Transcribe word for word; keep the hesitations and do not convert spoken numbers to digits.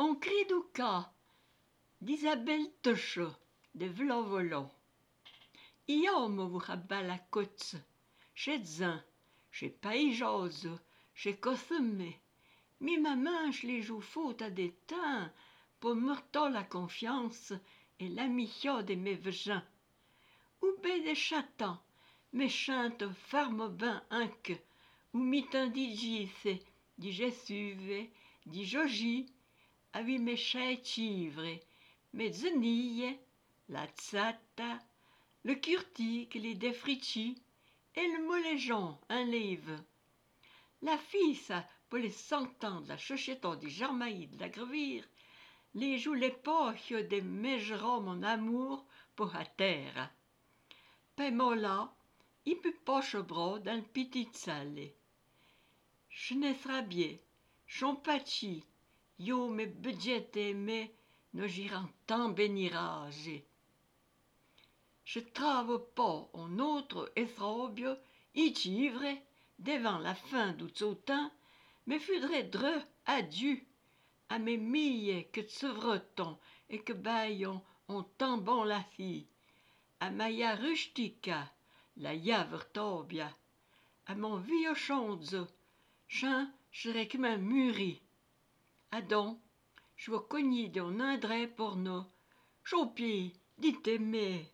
On crie du cas d'Isabelle Tochot, de Vlan-Volant. Io me vous rabat la côte, chez Zin, chez Païjose, chez Cossemé. Mi ma main, je les joue faute à des teints, pour me la confiance et l'amitié de mes vagins. Ou bé des chatons, méchantes farmobin inque, ou mitin di gisse, di Jesuve, di Joji, avi mes chivre, mes zenille, la tzata, le curtique, les défrichis, et le moléjon, un livre. La fille, ça, pour les cent ans de la chochetton des Jarmaïdes de la Grevire, les joues les poches des mégerons mon amour pour la terre. Paix-moi là, il peut poche bras dans le petit salé. Je ne serai bien, champachi, yo me budget aimé, ne girant tant bénirage. Je travaille pas en autre esrobio, ivre, devant la fin du temps, me faudrait dreux adieu à mes milles que tsevreton et que baillons en tant bon la fille, à Maya rustica, la yaver tobia, à mon vieux chonzo, chin serait comme un muri. Adon, je veux cogner d'un indret pour nous, chaupier, dit aimer.